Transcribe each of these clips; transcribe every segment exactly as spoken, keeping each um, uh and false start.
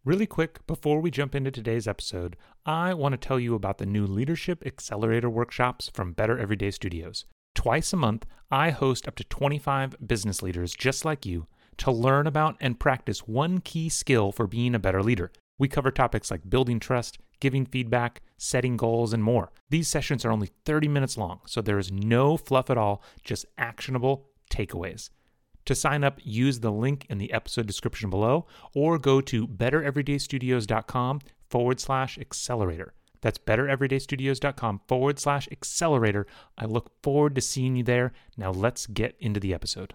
Really quick, before we jump into today's episode, I want to tell you about the new Leadership Accelerator workshops from Better Everyday Studios. Twice a month, I host up to twenty-five business leaders just like you to learn about and practice one key skill for being a better leader. We cover topics like building trust, giving feedback, setting goals, and more. These sessions are only thirty minutes long, so there is no fluff at all, just actionable takeaways. To sign up, use the link in the episode description below or go to bettereverydaystudios.com forward slash accelerator. That's bettereverydaystudios.com forward slash accelerator. I look forward to seeing you there. Now let's get into the episode.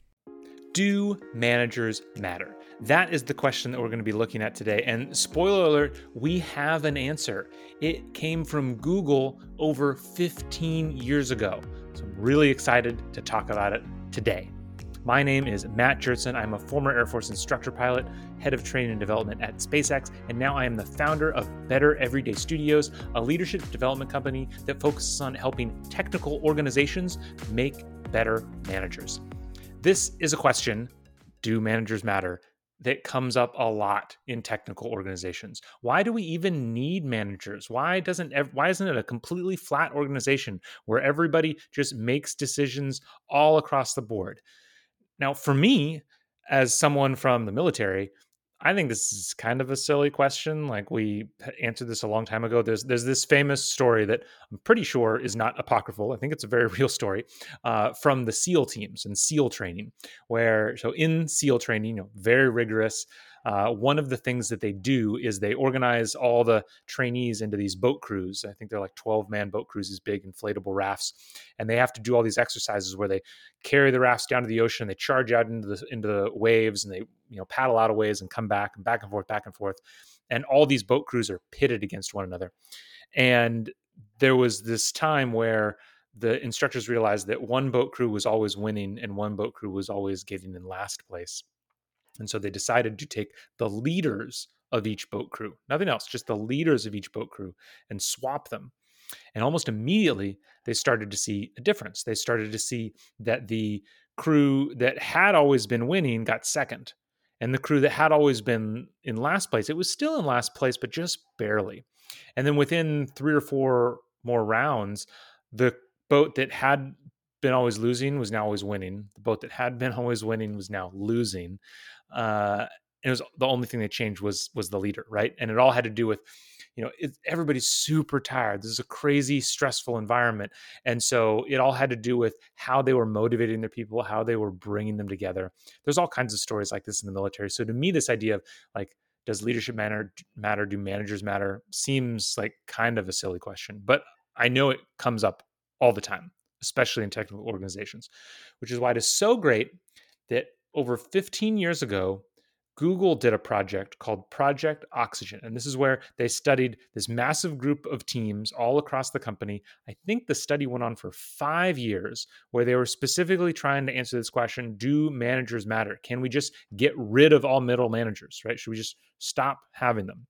Do managers matter? That is the question that we're going to be looking at today. And spoiler alert, we have an answer. It came from Google over fifteen years ago. So I'm really excited to talk about it today. My name is Matt Jertson. I'm a former Air Force instructor pilot, head of training and development at SpaceX, and now I am the founder of Better Everyday Studios, a leadership development company that focuses on helping technical organizations make better managers. This is a question, do managers matter, that comes up a lot in technical organizations. Why do we even need managers? Why doesn't why isn't it a completely flat organization where everybody just makes decisions all across the board? Now, for me, as someone from the military, I think this is kind of a silly question. Like, we answered this a long time ago. There's there's this famous story that I'm pretty sure is not apocryphal. I think it's a very real story uh, from the SEAL teams and SEAL training, where so in SEAL training, you know, very rigorous. Uh, one of the things that they do is they organize all the trainees into these boat crews. I think they're like twelve-man boat cruises, big inflatable rafts, and they have to do all these exercises where they carry the rafts down to the ocean, they charge out into the into the waves, and they you know paddle out of waves and come back and back and forth, back and forth, and all these boat crews are pitted against one another. And there was this time where the instructors realized that one boat crew was always winning and one boat crew was always getting in last place. And so they decided to take the leaders of each boat crew, nothing else, just the leaders of each boat crew, and swap them. And almost immediately, they started to see a difference. They started to see that the crew that had always been winning got second. And the crew that had always been in last place, it was still in last place, but just barely. And then within three or four more rounds, the boat that had been always losing was now always winning. The boat that had been always winning was now losing. Uh, and it was the only thing that changed was was the leader, right? And it all had to do with, you know, it, everybody's super tired. This is a crazy, stressful environment, and so it all had to do with how they were motivating their people, how they were bringing them together. There's all kinds of stories like this in the military. So to me, this idea of like, does leadership matter? Matter? Do managers matter? Seems like kind of a silly question, but I know it comes up all the time, especially in technical organizations, which is why it is so great that over fifteen years ago, Google did a project called Project Oxygen. And this is where they studied this massive group of teams all across the company. I think the study went on for five years where they were specifically trying to answer this question, do managers matter? Can we just get rid of all middle managers, right? Should we just stop having them?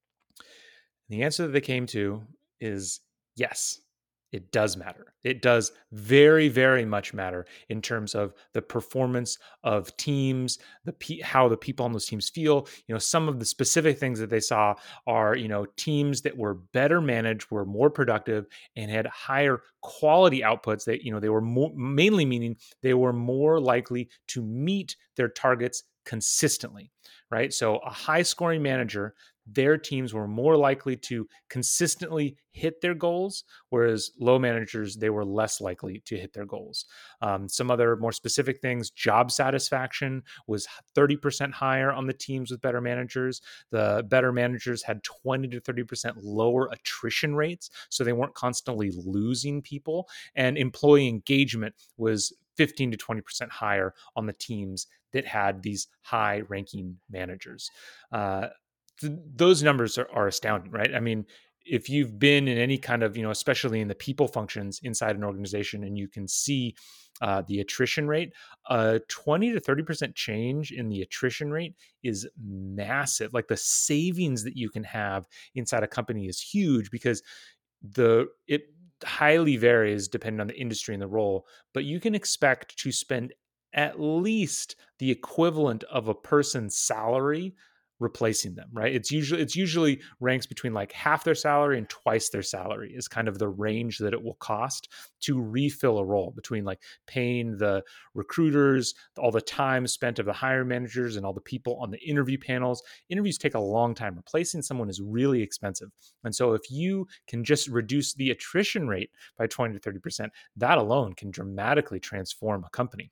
And the answer that they came to is yes. It does matter. It does very, very much matter in terms of the performance of teams, the pe- how the people on those teams feel. You know, some of the specific things that they saw are, you know, teams that were better managed, were more productive, and had higher quality outputs. That, you know, they were more, mainly meaning they were more likely to meet their targets consistently, right? So a high scoring manager, their teams were more likely to consistently hit their goals, whereas low managers, they were less likely to hit their goals. Um, some other more specific things, job satisfaction was thirty percent higher on the teams with better managers. The better managers had twenty to thirty percent lower attrition rates, so they weren't constantly losing people. And employee engagement was fifteen to twenty percent higher on the teams that had these high ranking managers. Uh, th- those numbers are, are astounding, right? I mean, if you've been in any kind of, you know, especially in the people functions inside an organization, and you can see uh, the attrition rate, uh, twenty to thirty percent change in the attrition rate is massive. Like, the savings that you can have inside a company is huge, because the it highly varies depending on the industry and the role, but you can expect to spend at least the equivalent of a person's salary replacing them, right? It's usually it's usually ranks between like half their salary and twice their salary is kind of the range that it will cost to refill a role, between like paying the recruiters, all the time spent of the hiring managers and all the people on the interview panels. Interviews take a long time. Replacing someone is really expensive. And so if you can just reduce the attrition rate by twenty to thirty percent, that alone can dramatically transform a company.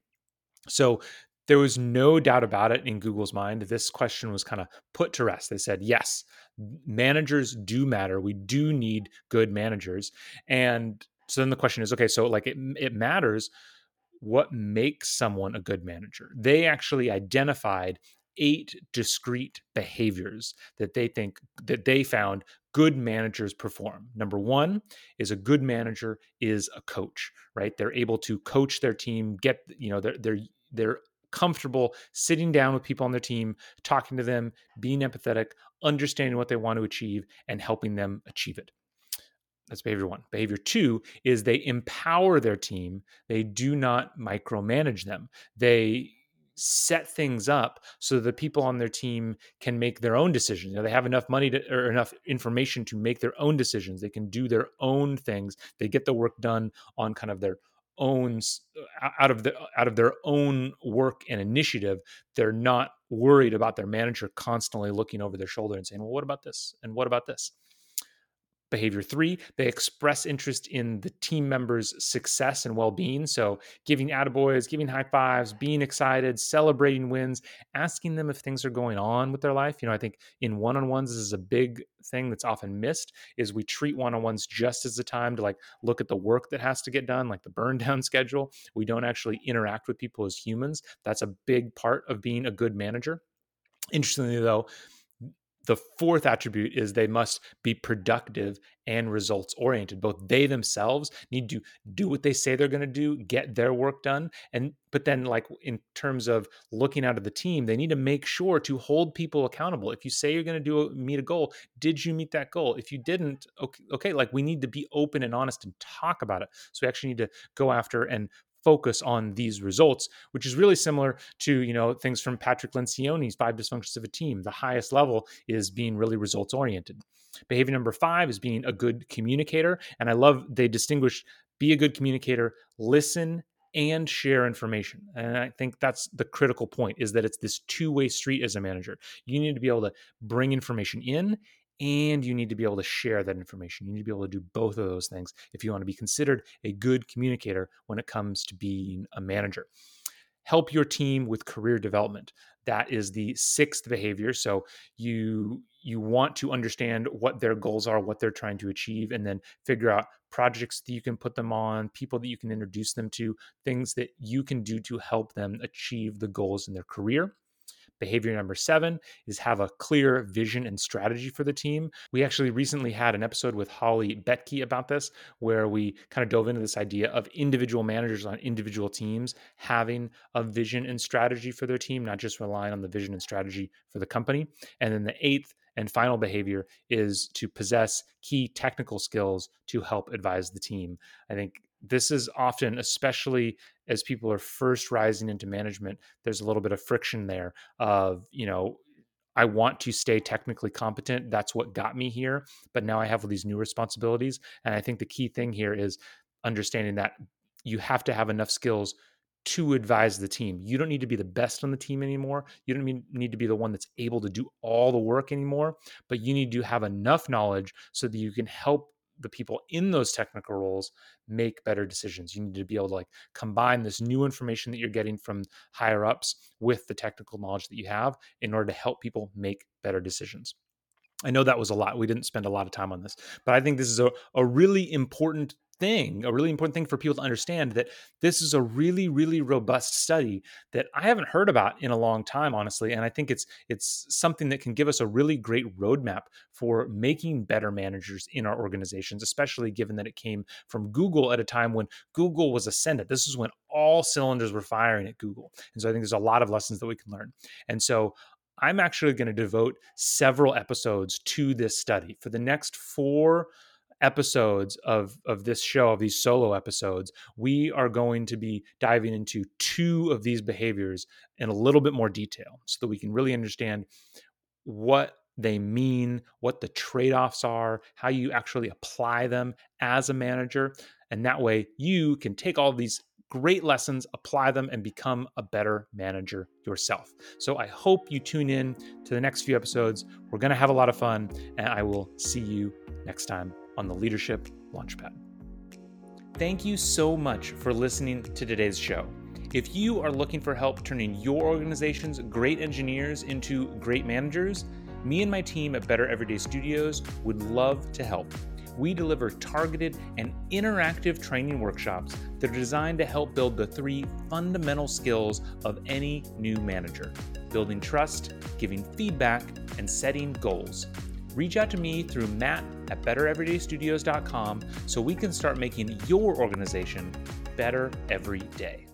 So there was no doubt about it in Google's mind. This question was kind of put to rest. They said, yes, managers do matter. We do need good managers. And so then the question is, okay, so like it, it matters. What makes someone a good manager? They actually identified eight discrete behaviors that they think that they found good managers perform. Number one is a good manager is a coach, right? They're able to coach their team, get, you know, they're they're they're comfortable sitting down with people on their team, talking to them, being empathetic, understanding what they want to achieve, and helping them achieve it. That's behavior one. Behavior two is they empower their team. They do not micromanage them. They set things up so the people on their team can make their own decisions. You know, they have enough money to, or enough information to make their own decisions. They can do their own things. They get the work done on kind of their own, out of the out of their own work and initiative. They're not worried about their manager constantly looking over their shoulder and saying, well, what about this? And what about this? Behavior three, they express interest in the team members' success and well-being. So giving attaboys, giving high fives, being excited, celebrating wins, asking them if things are going on with their life. You know, I think in one-on-ones, this is a big thing that's often missed, is we treat one-on-ones just as the time to like look at the work that has to get done, like the burn down schedule. We don't actually interact with people as humans. That's a big part of being a good manager. Interestingly, though, the fourth attribute is they must be productive and results oriented. Both they themselves need to do what they say they're going to do, get their work done. And, but then like in terms of looking out of the team, they need to make sure to hold people accountable. If you say you're going to do a, meet a goal, did you meet that goal? If you didn't, okay, okay, like we need to be open and honest and talk about it. So we actually need to go after and focus on these results, which is really similar to, you know, things from Patrick Lencioni's Five Dysfunctions of a Team. The highest level is being really results oriented. Behavior number five is being a good communicator. And I love they distinguish be a good communicator, listen, and share information. And I think that's the critical point, is that it's this two-way street as a manager. You need to be able to bring information in, and you need to be able to share that information. You need to be able to do both of those things if you want to be considered a good communicator when it comes to being a manager. Help your team with career development. That is the sixth behavior. So you you want to understand what their goals are, what they're trying to achieve, and then figure out projects that you can put them on, people that you can introduce them to, things that you can do to help them achieve the goals in their career. Behavior number seven is have a clear vision and strategy for the team. We actually recently had an episode with Holly Betke about this, where we kind of dove into this idea of individual managers on individual teams having a vision and strategy for their team, not just relying on the vision and strategy for the company. And then the eighth and final behavior is to possess key technical skills to help advise the team. I think this is often, especially as people are first rising into management, there's a little bit of friction there of, you know, I want to stay technically competent. That's what got me here. But now I have all these new responsibilities. And I think the key thing here is understanding that you have to have enough skills to advise the team. You don't need to be the best on the team anymore. You don't need to be the one that's able to do all the work anymore, but you need to have enough knowledge so that you can help the people in those technical roles make better decisions. You need to be able to like combine this new information that you're getting from higher ups with the technical knowledge that you have in order to help people make better decisions. I know that was a lot. We didn't spend a lot of time on this, but I think this is a, a really important thing, a really important thing for people to understand, that this is a really, really robust study that I haven't heard about in a long time, honestly. And I think it's it's something that can give us a really great roadmap for making better managers in our organizations, especially given that it came from Google at a time when Google was ascendant. This is when all cylinders were firing at Google. And so I think there's a lot of lessons that we can learn. And so I'm actually going to devote several episodes to this study. For the next four episodes of, of this show, of these solo episodes, we are going to be diving into two of these behaviors in a little bit more detail so that we can really understand what they mean, what the trade-offs are, how you actually apply them as a manager. And that way you can take all these great lessons, apply them, and become a better manager yourself. So I hope you tune in to the next few episodes. We're going to have a lot of fun, and I will see you next time on the Leadership Launchpad. Thank you so much for listening to today's show. If you are looking for help turning your organization's great engineers into great managers, me and my team at Better Everyday Studios would love to help. We deliver targeted and interactive training workshops that are designed to help build the three fundamental skills of any new manager: building trust, giving feedback, and setting goals. Reach out to me through Matt at better everyday studios dot com so we can start making your organization better every day.